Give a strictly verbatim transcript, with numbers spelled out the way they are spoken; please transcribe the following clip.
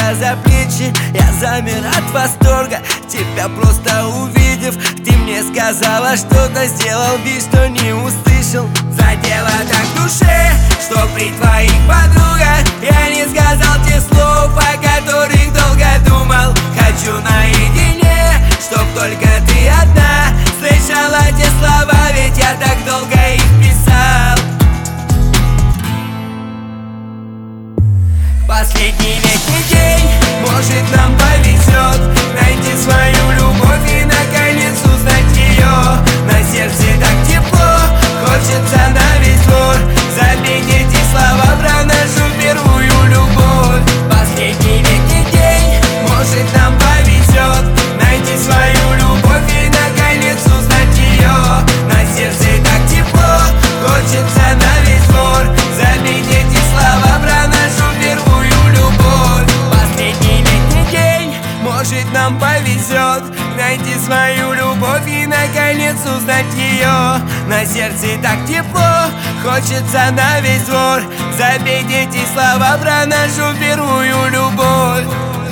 меня за плечи. Я замер от восторга, тебя просто увидев. Ты мне сказала что-то, сделал вид, что не услышал. Задело так в душе, что при твоих подругах я не сказал те слов, о которых долго думал. Хочу наедине, чтоб только ты одна слышала те слова, ведь я так долго их писал. Последний летний день, может нам повезет найти свою любовь и наконец узнать ее. На сердце так тепло, хочется на весь двор запеть эти слова про нашу первую любовь. Последний летний день, может нам повезет найти свою любовь и наконец узнать ее. На сердце так тепло, хочется на весь двор запеть эти слова про нашу первую любовь. Последний летний день, может нам повезет найти свою любовь и наконец узнать ее. На сердце так тепло, хочется на весь двор запеть эти слова про нашу первую любовь.